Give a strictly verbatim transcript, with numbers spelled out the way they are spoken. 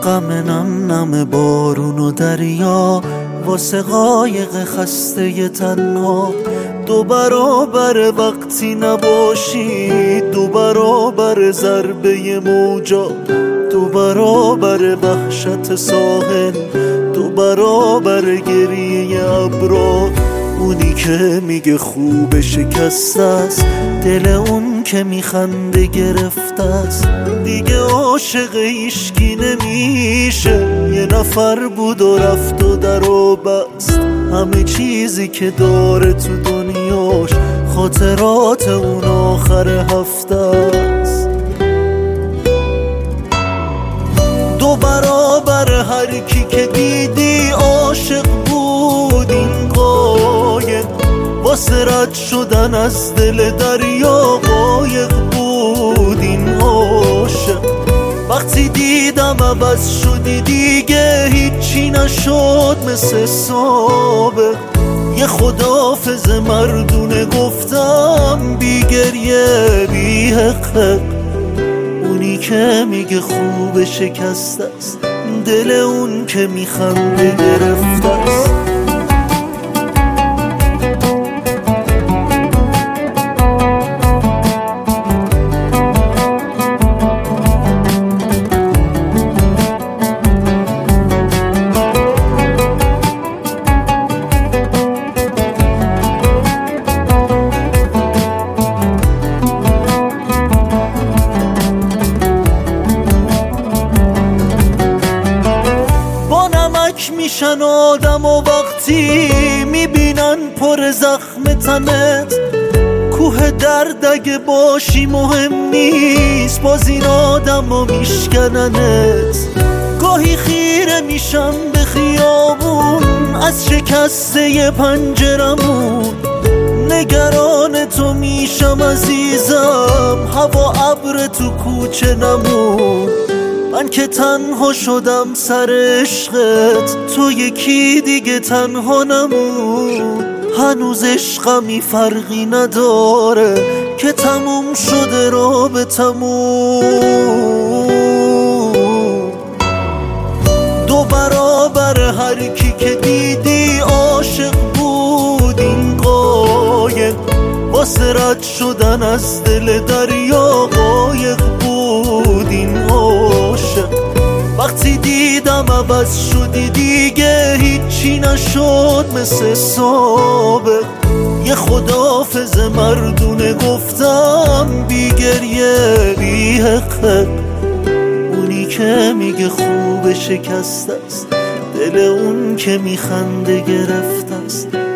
غم نم نم بارون و دریا واسه قایق خسته تنها، دو برابر وقتی نباشی، دو برابر ضربه موجا، دو برابر وحشت ساحل، دو برابر گریه ابرا. اونی که میگه خوب شکست است، دل اون که میخنده گرفته است. دیگه عاشق هیشکی نمیشه، یه نفر بود و رفت و در و بست. همه چیزی که داره تو دنیاش خاطرات اون آخر هفته است. دو برابر هر کی که دیدی عاشق بود این قایق، واسه رد شدن از دل دریا قایق بود این عاشق. وقتی دیدم عوض شدی دیگه هیچی نشد مثل سابق. یه خداحافظ مردونه گفتم بی گریه بی حق. اونی که میگه خوب شکست است، دل اون که میخنده گرفته است. میشن آدم و وقتی میبینن پر زخم تنت، کوه درد اگه باشی مهم نیست، باز این آدم و میشکننت. گاهی خیره میشم به خیابون از شکسته پنجرمون، نگران تو میشم عزیزم، هوا ابر تو کوچه نمون. من که تنها شدم سر عشقت، تو یکی دیگه تنها نمون. هنوز عشقمی فرقی نداره که تموم شده رابطمون. دو برابر هر کی که دیدی عاشق بود این قایق، واسه رد شدن از دل دریا قایق بود این عاشق. وقتی دیدم عوض شدی دیگه هیچی نشد مثل سابق. یه خداحافظ مردونه گفتم بی گریه بی حق. اونی که میگه خوب شکست است، دل اون که میخنده گرفته است.